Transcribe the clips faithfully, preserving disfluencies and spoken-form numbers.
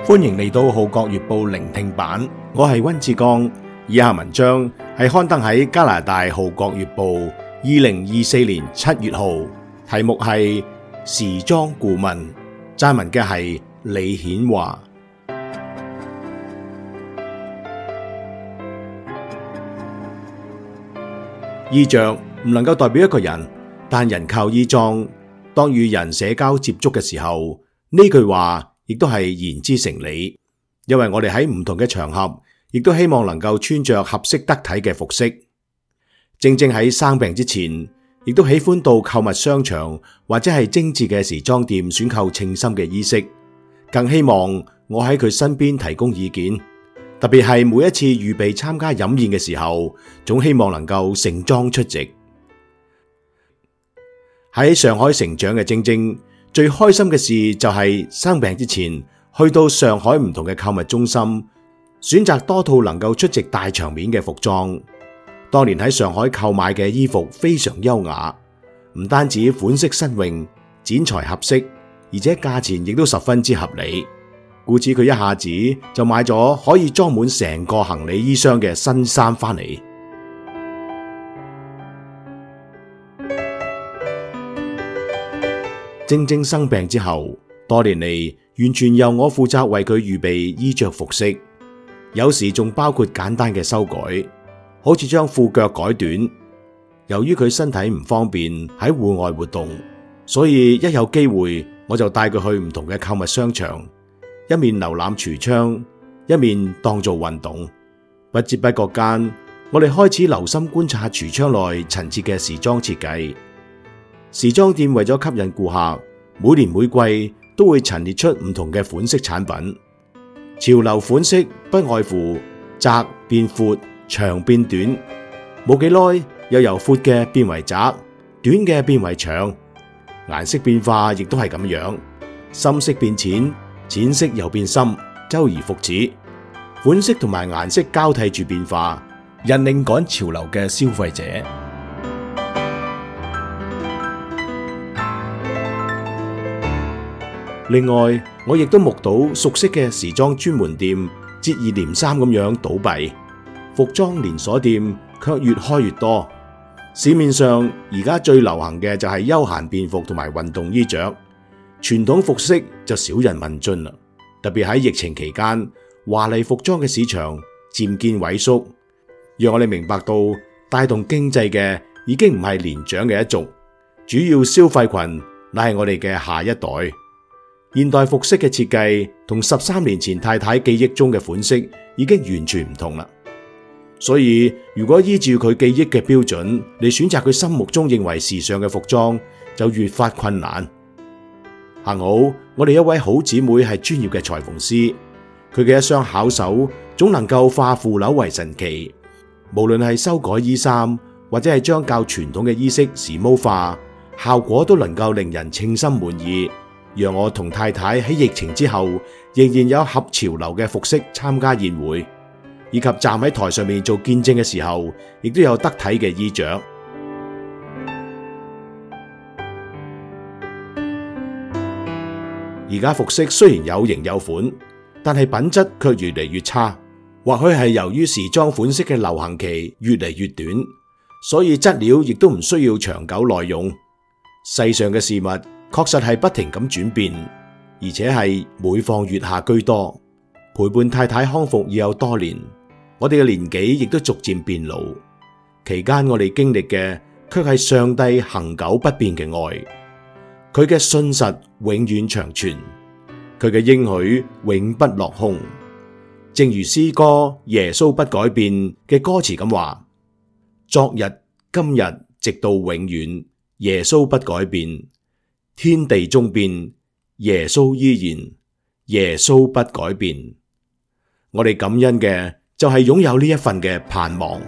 歡迎嚟到《號角月報》聆聽版，我係溫志剛。以下文章係刊登喺加拿大《號角月報》二零二四年七月號，題目係時裝顧問，撰文嘅係李顯華。衣着唔能夠代表一個人，但人靠衣裝。當與人社交接觸嘅時候，呢句話亦都係言之成理。因為我哋喺唔同嘅場合，亦都希望能夠穿着合適得體嘅服飾。正正喺生病之前，亦都喜歡到購物商場或者係精緻嘅時裝店選購稱心嘅衣飾，更希望我喺佢身邊提供意見。特別係每一次預備參加飲宴嘅時候，總希望能夠盛裝出席。喺上海成長嘅正正，最開心嘅事就係生病之前去到上海唔同嘅購物中心，選擇多套能夠出席大場面嘅服裝。當年喺上海購買嘅衣服非常優雅，唔單止款式新穎、剪裁合適，而且價錢亦都十分之合理。故此佢一下子就買咗可以裝滿成個行李衣箱嘅新衫返嚟。正正生病之後，多年嚟完全由我負責為佢預備衣着服飾，有時仲包括簡單嘅修改，好似將褲腳改短。由於佢身體唔方便喺戶外活動，所以一有機會我就帶佢去唔同嘅購物商場，一面瀏覽櫥窗，一面當做運動。不知不覺間，我哋開始留心觀察櫥窗內陳設嘅時裝設計。時裝店為咗吸引顧客，每年每季都會陳列出唔同嘅款式產品。潮流款式不外乎窄變闊，長變短，冇幾耐又由闊嘅變為窄，短嘅變為長。顏色變化亦都係咁樣，深色變淺，淺色又變深，周而復始。款式同埋顏色交替住變化，引領趕潮流嘅消費者。另外，我亦都目睹熟悉嘅時裝專門店接二連三咁樣倒閉，服裝連鎖店卻越開越多。市面上而家最流行嘅就係休閒便服同埋運動衣着，傳統服飾就少人問津啦。特別喺疫情期間，華麗服裝嘅市場漸見萎縮，讓我哋明白到帶動經濟嘅已經唔係年長嘅一族，主要消費群乃係我哋嘅下一代。現代服飾嘅設計同十三年前太太記憶中嘅款式已經完全唔同啦。所以如果依照佢記憶嘅標準嚟選擇佢心目中認為時尚嘅服裝，就越發困難。幸好我哋一位好姊妹係專業嘅裁縫師，佢嘅一雙巧手總能夠化腐朽為神奇。無論係修改衣衫，或者係將較傳統嘅衣飾時髦化，效果都能夠令人稱心滿意。讓我同太太喺疫情之後仍然有合潮流嘅服飾參加宴會，以及站喺台上面做見證嘅時候，亦都有得體嘅衣着。而家服飾雖然有型有款，但係品質卻越嚟越差。或許係由於時裝款式嘅流行期越嚟越短，所以質料亦都唔需要長久耐用。世上嘅事物確實係不停咁轉變，而且係每況愈下居多。陪伴太太康復已有多年，我哋嘅年紀亦都逐漸變老。期間我哋經歷嘅卻係上帝恆久不變嘅愛，佢嘅信實永遠長存，佢嘅應許永不落空。正如詩歌《耶穌不改變》嘅歌詞咁話：昨日、今日，直到永遠，耶穌不改變。天地終變，耶穌依然，耶穌不改變。我哋感恩嘅就係擁有呢一份嘅盼望。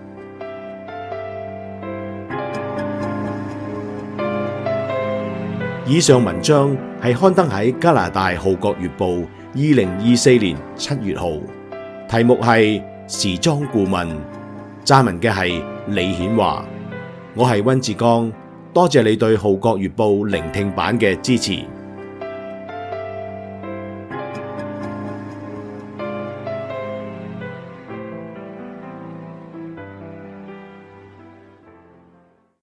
以上文章係刊登喺加拿大《號角月報》二零二四年七月號，題目係時裝顧問，撰文嘅係李顯華。我係溫志剛。多謝你對《號角月報》聆聽版嘅支持。